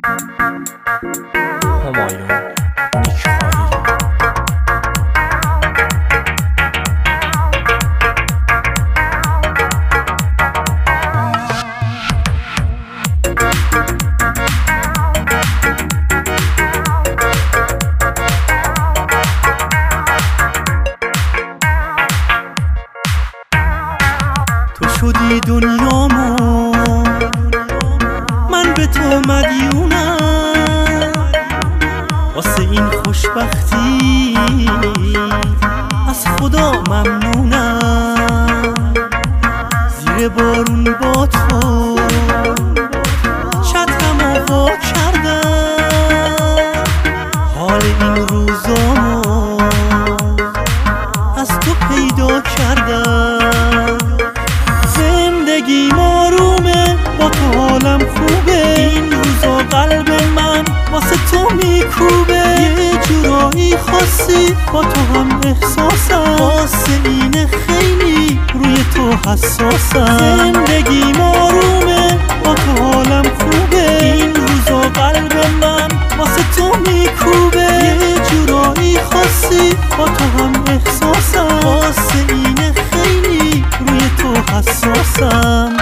همایون نیکخواهی. تو شدی دنیامو، من به تو مدیونم، واسه این خوشبختی از خدا ممنونم. زیر بارون با تو چترمو وا کردم، حال این روزامو از تو پیدا کردم. زندگی آرومه، با تو حالم خوبه، این روزا قلب من واسه تو میکوبه. یه جورایی خاصی با تو هم احساسم، واسه اینه خیلی روی تو حساسم. زندگی آرومه، با تو حالم خوبه، این روزا قلب من واسه تو میکوبه. یه جورایی خاصی با تو هم احساسم، واسه اینه خیلی روی تو حساسم.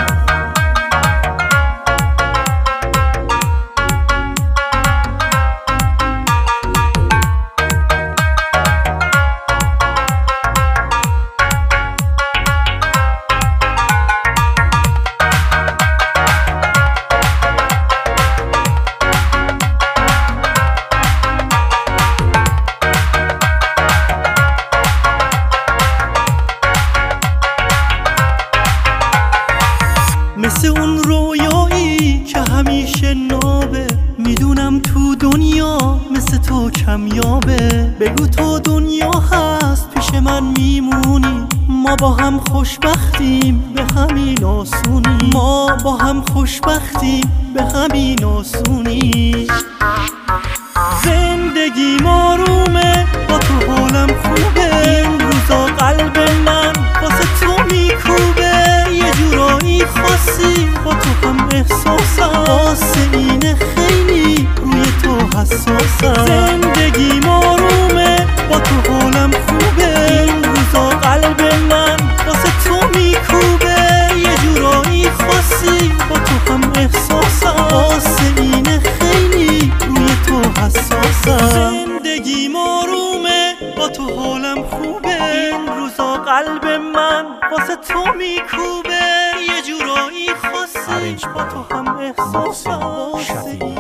مثل اون رویایی که همیشه نابه، میدونم تو دنیا مثل تو کمیابه. بگو تو دنیا هست پیش من میمونی، ما با هم خوشبختیم به همین آسونی. ما با هم خوشبختیم به همین آسونی. زندگی آرومه، با تو حالم خوبه، این روزا قلب من واسه تو میکوبه. یه جورایی خاصی با تو هم احساسم، واسه اینه خیلی روی تو حساسم. زندگی آرومه، با تو حالم خوبه، این روزا قلب من واسه تو میکوبه. یه جورایی خاصی با تو هم احساسم، واسه اینه خیلی روی تو حساسم. زندگی آرومه، با تو حالم خوبه، این روزا قلب من واسه تو میکوبه. یه جورایی خاصی با تو هم احساسم، واسه